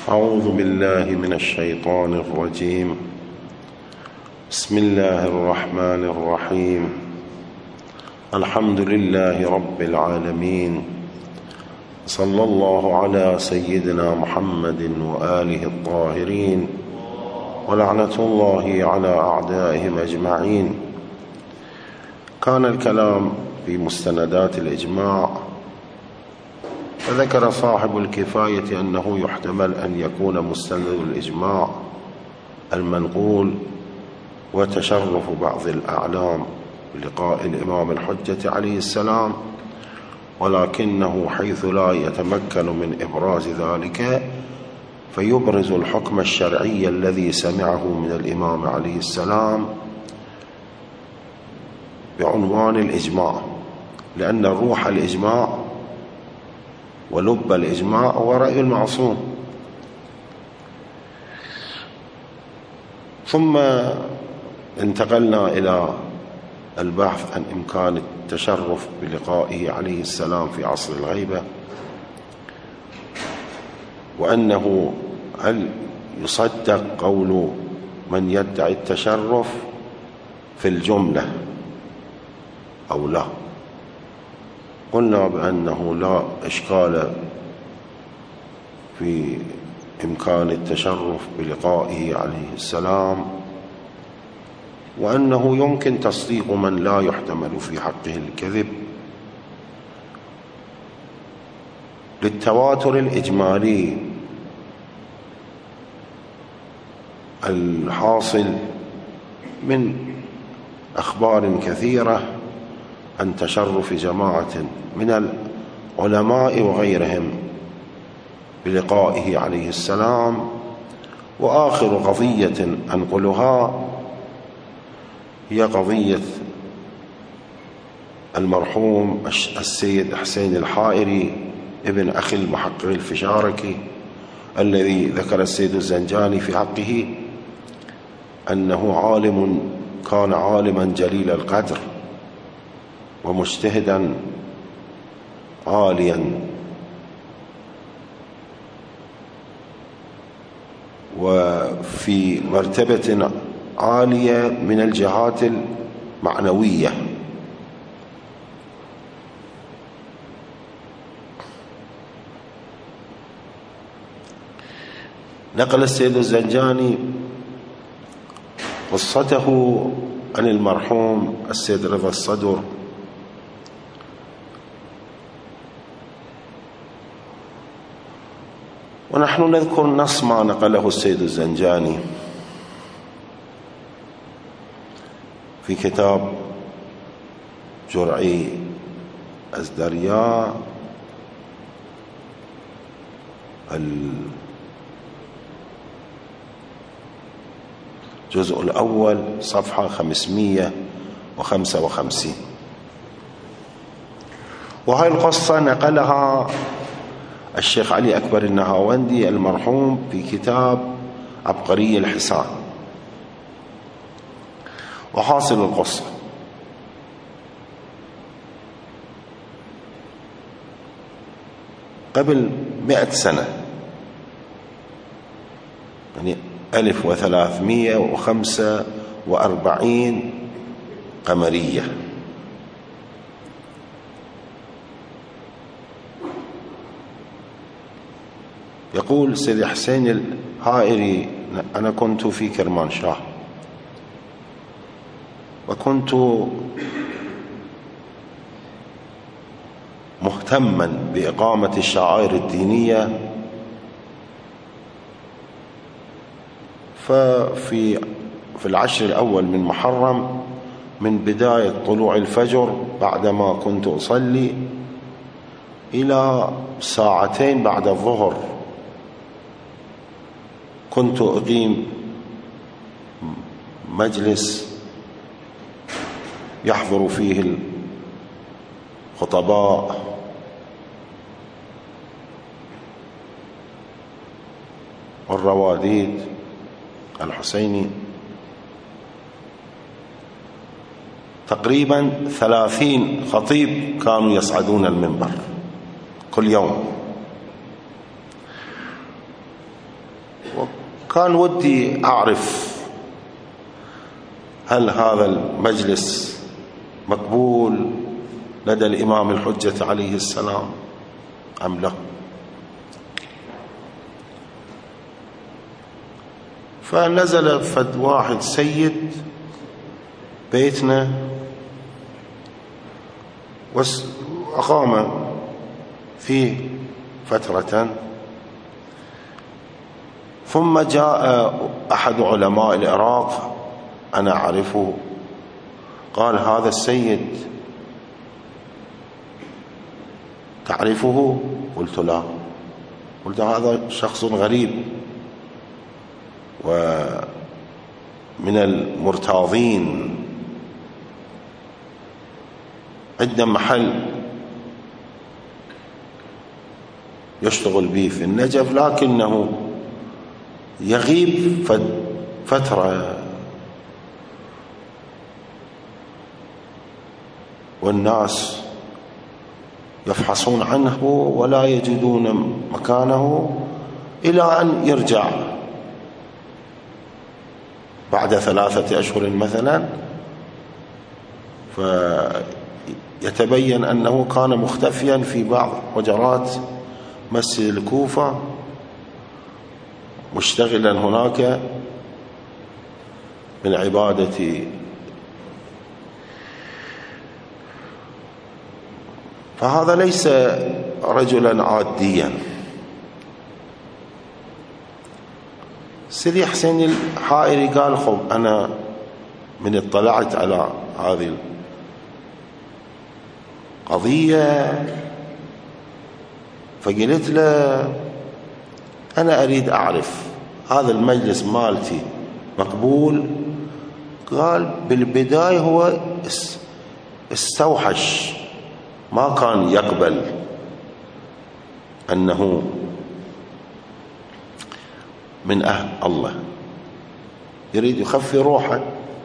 أعوذ بالله من الشيطان الرجيم. بسم الله الرحمن الرحيم. الحمد لله رب العالمين، صلى الله على سيدنا محمد وآله الطاهرين، ولعنة الله على أعدائهم أجمعين. كان الكلام في مستندات الإجماع، فذكر صاحب الكفاية أنه يحتمل أن يكون مستند الإجماع المنقول وتشرف بعض الأعلام بلقاء الإمام الحجة عليه السلام، ولكنه حيث لا يتمكن من إبراز ذلك فيبرز الحكم الشرعي الذي سمعه من الإمام عليه السلام بعنوان الإجماع، لأن روح الإجماع ولب الإجماع هو رأي المعصوم. ثم انتقلنا إلى البحث عن إمكان التشرف بلقائه عليه السلام في عصر الغيبة، وأنه هل يصدق قول من يدعي التشرف في الجملة أو لا. قلنا بأنه لا إشكال في إمكان التشرف بلقائه عليه السلام، وأنه يمكن تصديق من لا يحتمل في حقه الكذب للتواتر الإجمالي الحاصل من أخبار كثيرة عن تشرف جماعة من العلماء وغيرهم بلقائه عليه السلام. وآخر قضية أنقلها هي قضية المرحوم السيد حسين الحائري ابن أخي المحقق الفشاركي، الذي ذكر السيد الزنجاني في حقه أنه كان عالما جليل القدر ومجتهدا عاليا، وفي مرتبة عالية من الجهات المعنوية. نقل السيد الزنجاني قصته عن المرحوم السيد رضا الصدر، ونحن نذكر نص ما نقله السيد الزنجاني في كتاب جرعي أزدرياء الجزء الأول صفحة 555. وهذه القصة نقلها الشيخ علي أكبر النهاوندي المرحوم في كتاب عبقري الحسان. وحاصل القصة قبل 100 سنة، يعني 1345 قمرية، يقول سيد حسين الحائري: أنا كنت في كرمانشاه، وكنت مهتما بإقامة الشعائر الدينية، ففي العشر الأول من محرم من بداية طلوع الفجر بعدما كنت أصلي إلى 2 ساعات بعد الظهر كنت أقيم مجلس يحضر فيه الخطباء والرواديد الحسيني، تقريبا 30 خطيب كانوا يصعدون المنبر كل يوم. وكان ودي أعرف هل هذا المجلس مقبول لدى الإمام الحجة عليه السلام أم لا. فنزل فد واحد سيد بيتنا وأقام فيه فترة، ثم جاء أحد علماء العراق أنا أعرفه، قال هذا السيد تعرفه؟ قلت لا. قلت هذا شخص غريب ومن المرتاضين، عندنا محل يشتغل به في النجف، لكنه يغيب فترة والناس يفحصون عنه ولا يجدون مكانه إلى أن يرجع بعد 3 أشهر مثلا، فيتبين أنه كان مختفيا في بعض حجرات مسجد الكوفة مشتغلا هناك بالعبادة. فهذا ليس رجلا عاديا. سيدي حسين الحائري قال خب أنا من اطلعت على هذه القضية فقلت له أنا أريد أعرف هذا المجلس مالتي مقبول. قال بالبداية هو استوحش، ما كان يقبل أنه من أهل الله، يريد يخفي روحه،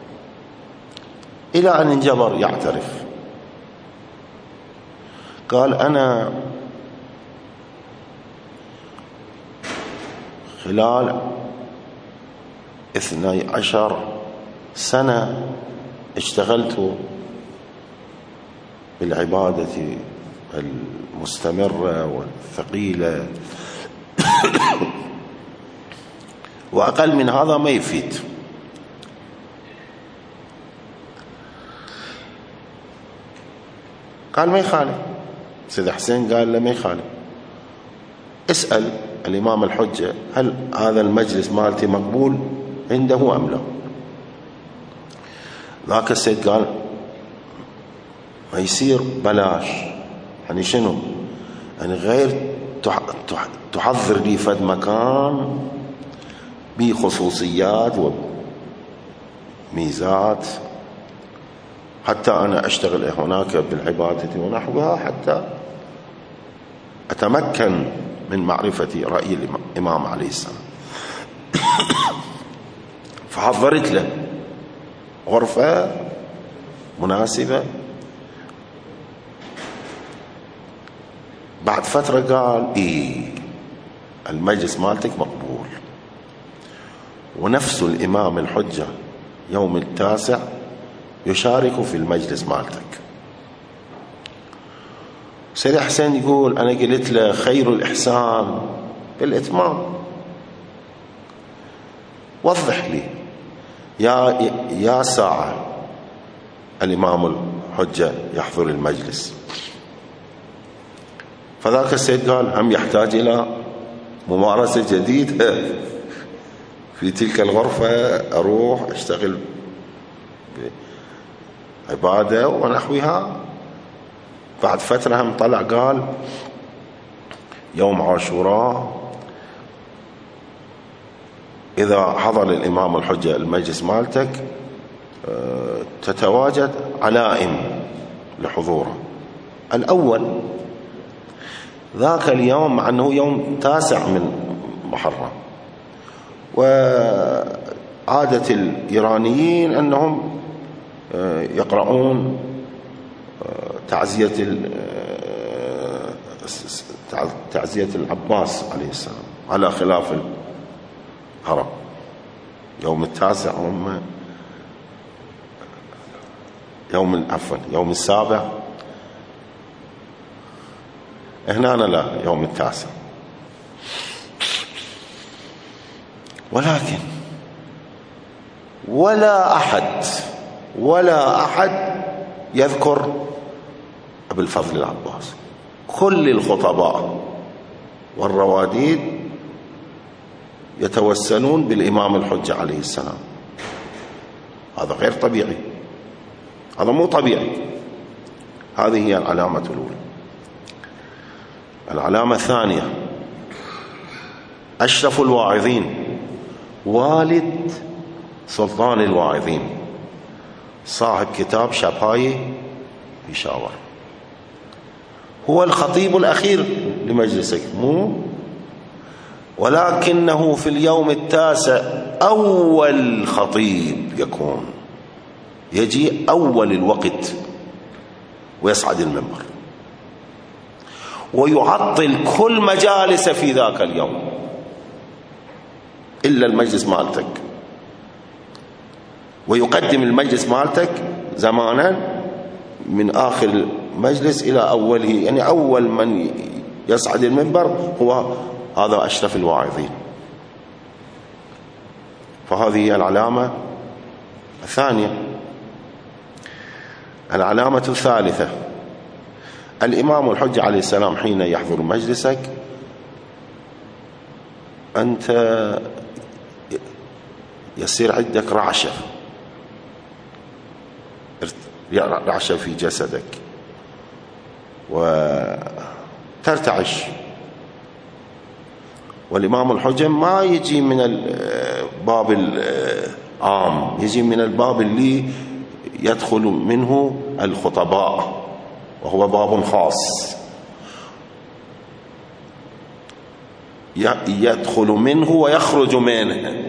إلى أن انجبر يعترف. قال أنا خلال 12 سنة اشتغلت بالعبادة المستمرة والثقيلة وأقل من هذا ما يفيد. قال ما يخالف. سيد حسين قال له ما يخالف، اسأل الإمام الحجة هل هذا المجلس مالتي مقبول عنده أم لا. ذاك السيد قال ما يصير بلاش، يعني شنو؟ يعني غير تحضر لي فد مكان بخصوصيات وميزات حتى أنا أشتغل هناك بالعبادة ونحوها، حتى أتمكن من معرفة رأي الإمام عليه السلام. فحضرت له غرفة مناسبة. بعد فترة قال المجلس مالتك مقبول. ونفس الإمام الحجة يوم 9 يشارك في المجلس مالتك. سيدي حسين يقول أنا قلت له خير الإحسان بالإتمام، وضح لي يا ساعة الإمام الحجة يحضر المجلس. فذاك السيد قال هم يحتاج إلى ممارسة جديدة في تلك الغرفة، أروح أشتغل بعبادة ونحوها. بعد فترة هم طلع قال يوم عاشوراء إذا حضر الإمام الحجة المجلس مالتك تتواجد علائم لحضوره. الأول ذاك اليوم مع أنه يوم 9 من محرم، وعادة الإيرانيين أنهم يقرؤون تعزية العباس عليه السلام على خلاف هرب. يوم التاسع هم يوم السابع، هنا لا، يوم التاسع. ولكن ولا أحد يذكر أبي الفضل العباس. كل الخطباء والرواديد يتوسلون بالإمام الحجة عليه السلام. هذا غير طبيعي، هذا مو طبيعي. هذه هي العلامة الأولى. العلامة الثانية، أشرف الواعظين، والد سلطان الواعظين، صاحب كتاب شفاي بيشاور، هو الخطيب الأخير لمجلسك، ولكنه في اليوم التاسع أول خطيب يكون، يجي أول الوقت ويصعد المنبر ويعطل كل مجالس في ذاك اليوم إلا المجلس مالتك، ويقدم المجلس مالتك زمانا من آخر المجلس إلى أوله، يعني أول من يصعد المنبر هو هذا أشرف الواعظين. فهذه هي العلامة الثانية. العلامة الثالثة، الإمام الحجة عليه السلام حين يحضر مجلسك أنت يصير عندك رعشة في جسدك وترتعش. والإمام الحجة ما يجي من الباب العام، يجي من الباب اللي يدخل منه الخطباء، وهو باب خاص يدخل منه ويخرج منه.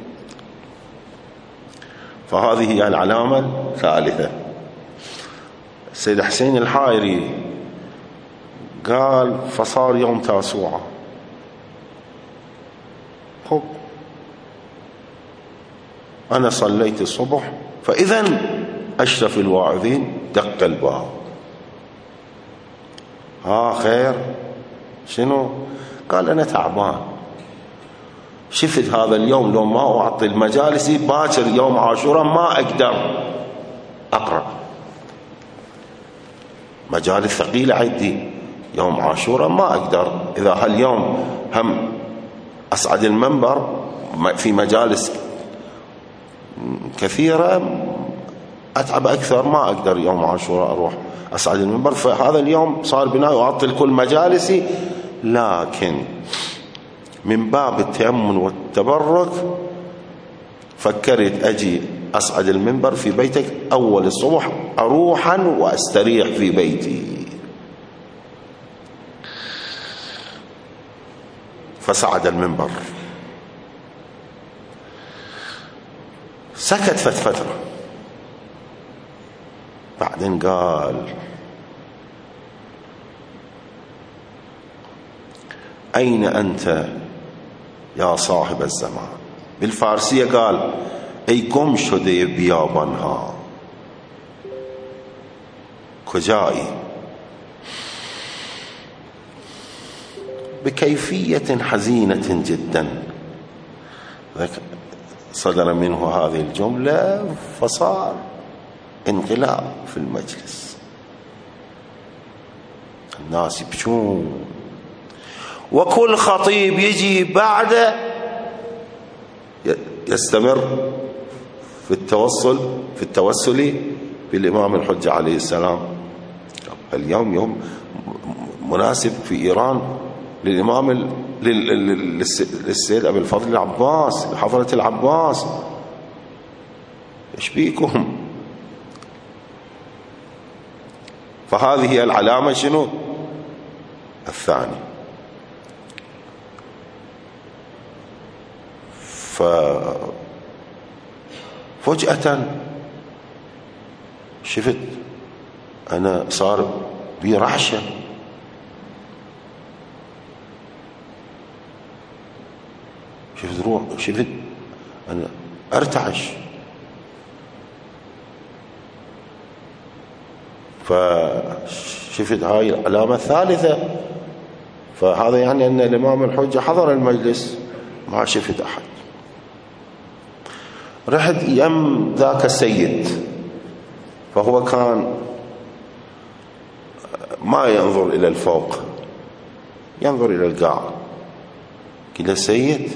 فهذه هي العلامة الثالثة. السيد حسين الحائري قال فصار يوم تاسوعة، خب أنا صليت الصبح فإذا أشرف الواعظين دق الباب. خير، شنو؟ قال أنا تعبان، شفت هذا اليوم لو ما أعطي مجالسي باكر يوم عاشوراء ما أقدر أقرأ، مجالس ثقيلة عندي يوم عاشوراء ما أقدر. إذا هاليوم هم أصعد المنبر في مجالس كثيرة أتعب أكثر، ما أقدر يوم عاشوراء أروح أصعد المنبر. فهذا اليوم صار بناء وأعطل كل مجالسي، لكن من باب التأمن والتبرك فكرت أجي أصعد المنبر في بيتك أول الصبح أروحا وأستريح في بيتي. فصعد المنبر، سكت فترة، بعدين قال أين أنت يا صاحب الزمان؟ بالفارسية قال ای گم شده بیابانها، کجایی؟ بكيفية حزينة جدا صدر منه هذه الجملة، فصار انقلاب في المجلس، الناس يبكون، وكل خطيب يجي بعده يستمر في التوسل بالإمام الحجة عليه السلام. اليوم يوم مناسب في إيران للإمام للسيد أبي الفضل العباس، لحضرة العباس، ايش بيكم؟ فهذه هي العلامة شنو؟ الثانية. ففجأة شفت أنا صار بي رعشة، شفت روح، شفت أنا أرتعش. فشفت هاي العلامة الثالثة، فهذا يعني أن الإمام الحجة حضر المجلس، ما شفت أحد. رحت يم ذاك السيد، فهو كان ما ينظر إلى الفوق، ينظر إلى القاع. قلت السيد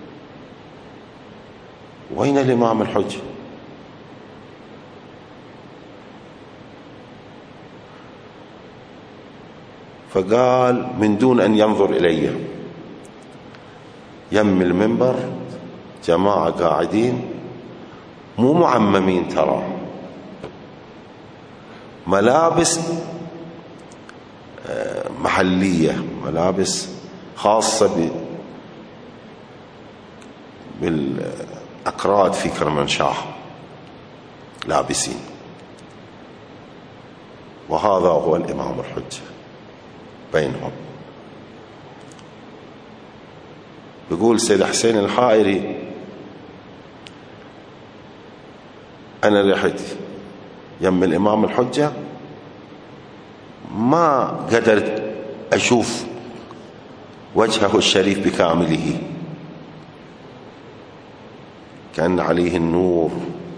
وين الإمام الحجة؟ فقال من دون أن ينظر إلي، يم المنبر جماعة قاعدين مو معممين، ترى ملابس محلية، ملابس خاصة بالأكراد في كرمانشاه لابسين، وهذا هو الإمام الحجة بينهم. بيقول سيد حسين الحائري أنا رحت يم الإمام الحجة، ما قدرت أشوف وجهه الشريف بكامله، كأن عليه النور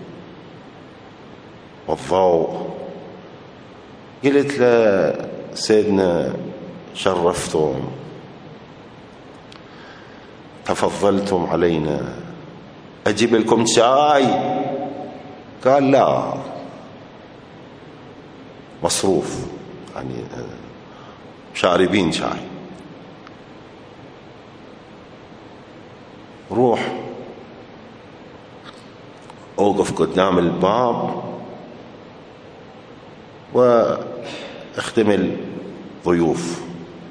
والضوء. قلت له سيدنا شرفتم، تفضلتم علينا، أجيب لكم شاي؟ قال لا، مصروف، يعني شاربين شاي. روح أوقف قدام الباب واختمل ضيوف.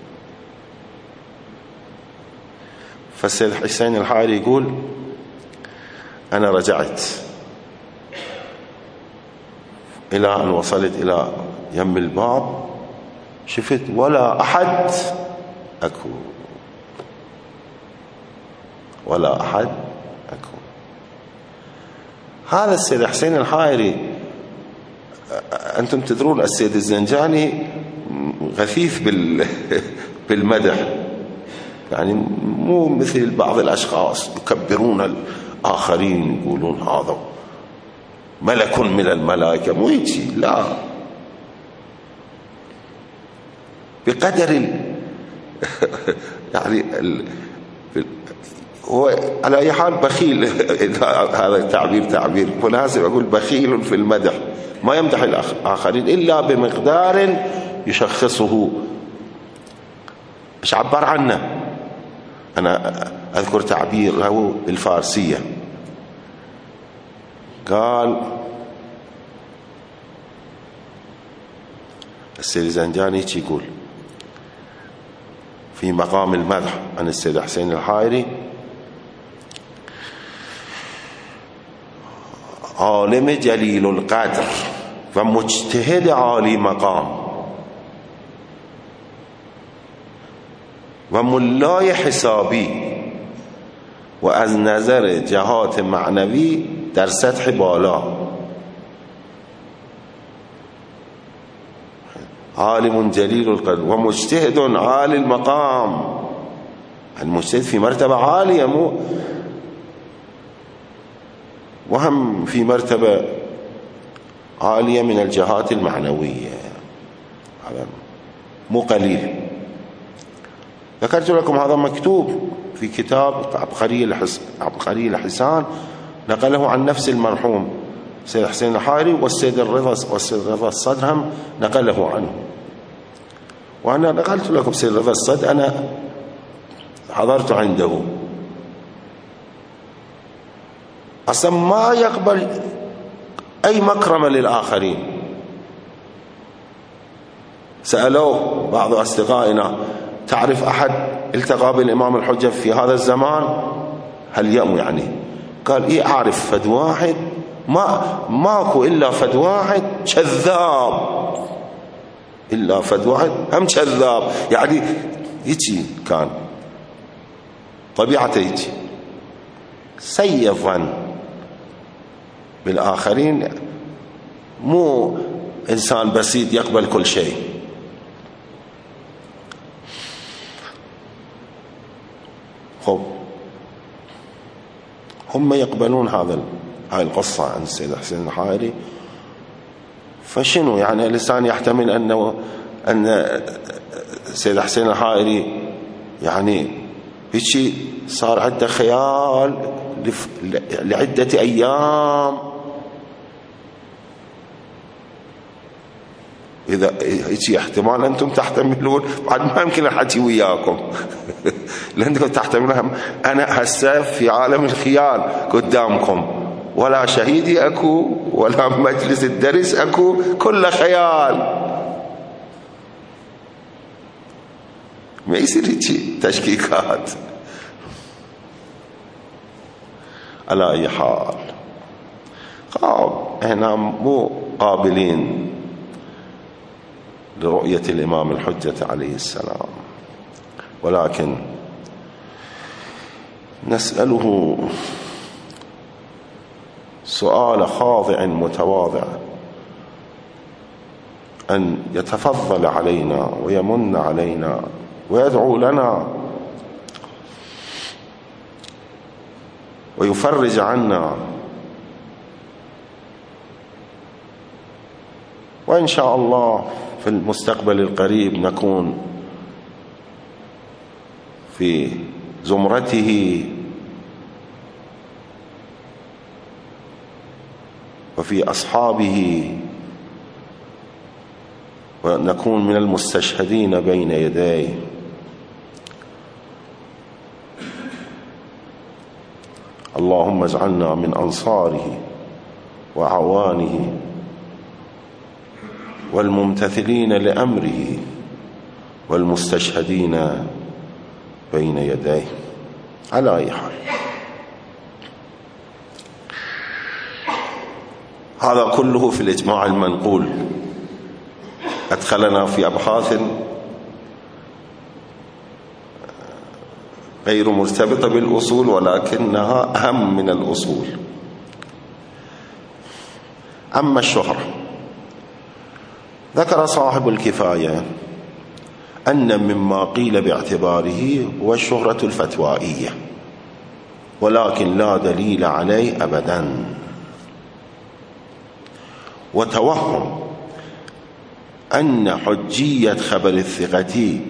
فالسيد حسين الحائري يقول أنا رجعت إلى أن وصلت إلى يم الباب، شفت ولا أحد أكو، ولا أحد أكو. هذا السيد حسين الحائري، أنتم تدرون السيد الزنجاني غثيث بالمدح، يعني مو مثل بعض الأشخاص يكبرون الآخرين، يقولون هذا ملك من الملائكة، مو يجي، لا، بقدر يعني هو على أي حال بخيل. هذا التعبير مناسب، أقول بخيل في المدح، ما يمدح الآخرين إلا بمقدار يشخصه. إيش عبر عنه؟ أنا أذكر تعبير له بالفارسية، قال السيد الزنجاني يقول في مقام المدح عن السيد حسين الحائري: عالم جليل القدر ومجتهد عالي مقام وملای حسابی و از نظر جهات معنوی در سطح بالا، عالم جلیل القدر و مجتهد عالی المقام، المجتهد في مرتبة عالية، مو وهم في مرتبة عالية من الجهات المعنوية، هذا مو قليل. ذكرت لكم هذا مكتوب في كتاب عبقري الحسان، نقله عن نفس المرحوم سيد حسين الحائري، والسيد الرضا الصدر هم نقله عنه. وأنا نقلت لكم سيد الرضا الصدر، أنا حضرت عنده، أصلا ما يقبل أي مكرمة للآخرين. سألوه بعض أصدقائنا: تعرف أحد التقى بالإمام الحجة في هذا الزمان؟ هل يعني؟ قال إيه، أعرف فد واحد، ماكو إلا فد واحد كذاب، إلا فد واحد هم كذاب، يعني يجي كان طبيعته يجي سيء الظن بالآخرين، مو إنسان بسيط يقبل كل شيء. خب هم يقبلون هاي القصة عن السيد حسين الحائري، فشنو يعني الإنسان يحتمل أن السيد حسين الحائري يعني هيك صار عنده خيال لعدة أيام، إذا هيك احتمال أنتم تحتملون، بعد ما يمكن الحكي وياكم لأنكم تحتملون. أنا هسه في عالم الخيال قدامكم، ولا شهيدي أكو ولا مجلس الدرس أكو، كله خيال. ما يصير هيك تشكيكات. على أي حال احنا مو قابلين لرؤية الإمام الحجة عليه السلام، ولكن نسأله سؤال خاضع متواضع أن يتفضل علينا ويمن علينا ويدعو لنا ويفرج عنا، وإن شاء الله في المستقبل القريب نكون في زمرته وفي أصحابه، ونكون من المستشهدين بين يديه. اللهم اجعلنا من أنصاره وعوانه والممتثلين لأمره والمستشهدين بين يديه. على أي حال هذا كله في الإجماع المنقول أدخلنا في أبحاث غير مرتبطة بالأصول، ولكنها أهم من الأصول. أما الشهرة، ذكر صاحب الكفاية أن مما قيل باعتباره هو الشهرة الفتوائية، ولكن لا دليل عليه أبدا. وتوهم أن حجية خبر الثقة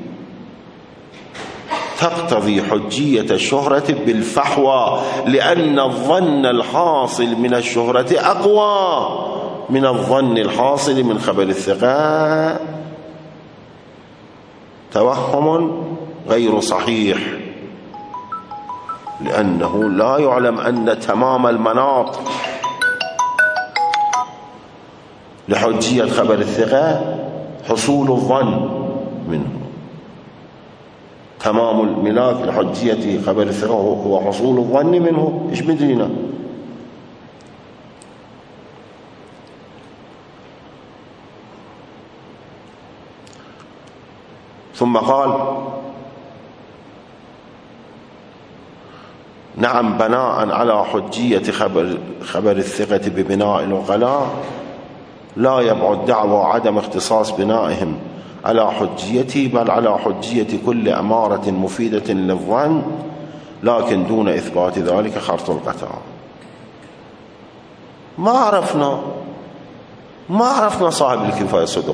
تقتضي حجية الشهرة بالفحوى، لأن الظن الحاصل من الشهرة أقوى من الظن الحاصل من خبر الثقة. توهم غير صحيح، لأنه لا يعلم أن تمام المناط لحجية خبر الثقة حصول الظن منه. تمام الملاك لحجية خبر الثقة هو حصول الظن منه. إيش بدينا؟ ثم قال: نعم، بناء على حجية خبر الثقة ببناء العقلاء لا يبعد دعوى عدم اختصاص بنائهم على حجيته، بل على حجية كل أمارة مفيدة للظن، لكن دون إثبات ذلك خرط القطع. ما عرفنا صاحب الكفاية صدق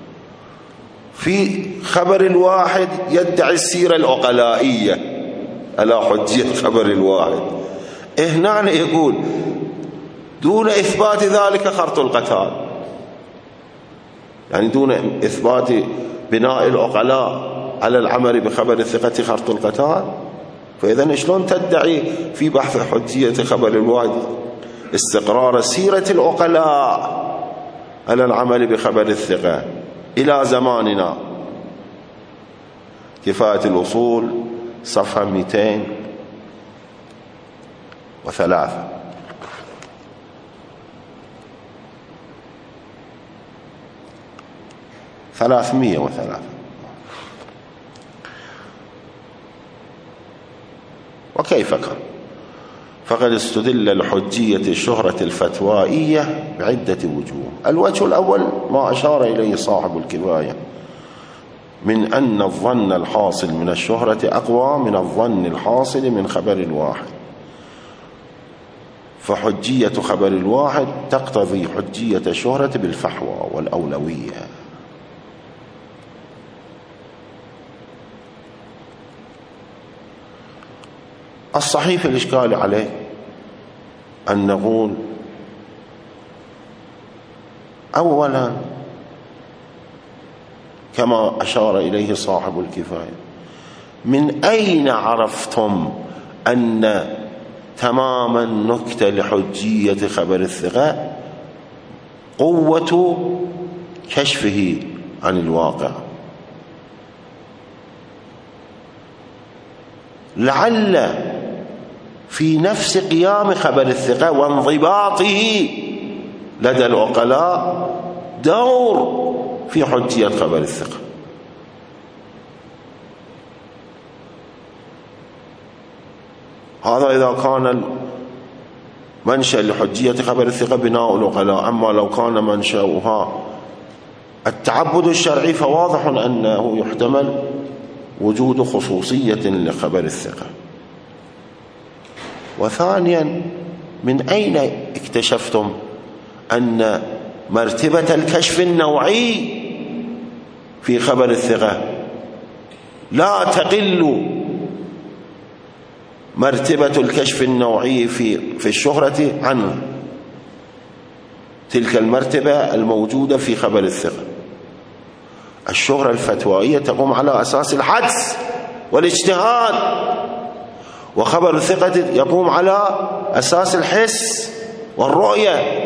في خبر الواحد يدعي السيرة العقلائية على حجية خبر الواحد. هنا يقول دون إثبات ذلك خرط القتال، يعني دون إثبات بناء العقلاء على العمل بخبر الثقة خرط القتال. فإذا شلون تدعي في بحث حجية خبر الواحد استقرار سيرة العقلاء على العمل بخبر الثقة إلى زماننا؟ كفاية الأصول صفحة 203. وكيف كان؟ فقد استدل لحجية الشهرة الفتوائية بعدة وجوه. الوجه الأول ما أشار إليه صاحب الكفاية من أن الظن الحاصل من الشهرة أقوى من الظن الحاصل من خبر الواحد، فحجية خبر الواحد تقتضي حجية الشهرة بالفحوى والأولوية. الصحيح في الإشكال عليه أن نقول أولا كما أشار إليه صاحب الكفاية: من أين عرفتم أن تمام النكتة لحجية خبر الثقة قوة كشفه عن الواقع؟ لعل في نفس قيام خبر الثقة وانضباطه لدى العقلاء دور في حجية خبر الثقة. هذا إذا كان منشأ لحجية خبر الثقة بناء العقلاء. أما لو كان منشأها التعبد الشرعي فواضح أنه يحتمل وجود خصوصية لخبر الثقة. وثانيا، من أين اكتشفتم أن مرتبة الكشف النوعي في خبر الثقة لا تقل مرتبة الكشف النوعي في الشهرة عنه تلك المرتبة الموجودة في خبر الثقة؟ الشهرة الفتوائية تقوم على أساس الحدس والاجتهاد، وخبر الثقة يقوم على أساس الحس والرؤية.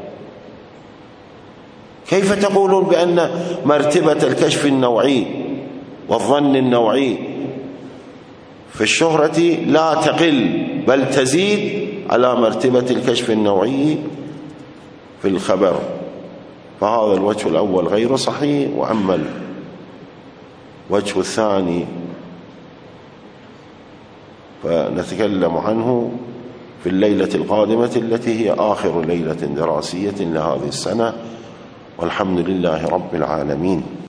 كيف تقولون بأن مرتبة الكشف النوعي والظن النوعي في الشهرة لا تقل بل تزيد على مرتبة الكشف النوعي في الخبر؟ فهذا الوجه الأول غير صحيح. وأما الوجه الثاني فنتكلم عنه في الليلة القادمة التي هي آخر ليلة دراسية لهذه السنة، والحمد لله رب العالمين.